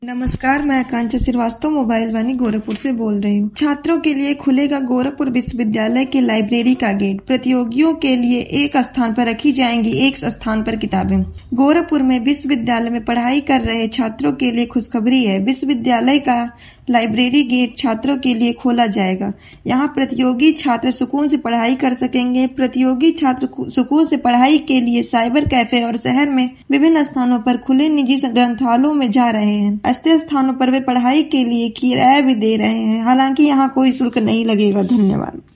नमस्कार, मैं आकांक्षा श्रीवास्तव मोबाइल वानी गोरखपुर से बोल रही हूँ। छात्रों के लिए खुलेगा गोरखपुर विश्वविद्यालय के लाइब्रेरी का गेट। प्रतियोगियों के लिए एक स्थान पर रखी जाएंगी एक स्थान पर किताबें। गोरखपुर में विश्वविद्यालय में पढ़ाई कर रहे छात्रों के लिए खुशखबरी है। विश्वविद्यालय का लाइब्रेरी गेट छात्रों के लिए खोला जाएगा। यहाँ प्रतियोगी छात्र सुकून से पढ़ाई कर सकेंगे। प्रतियोगी छात्र सुकून से पढ़ाई के लिए साइबर कैफे और शहर में विभिन्न स्थानों पर खुले निजी ग्रंथालयों में जा रहे हैं। ऐसे स्थानों पर वे पढ़ाई के लिए किराया भी दे रहे हैं। हालांकि यहाँ कोई शुल्क नहीं लगेगा। धन्यवाद।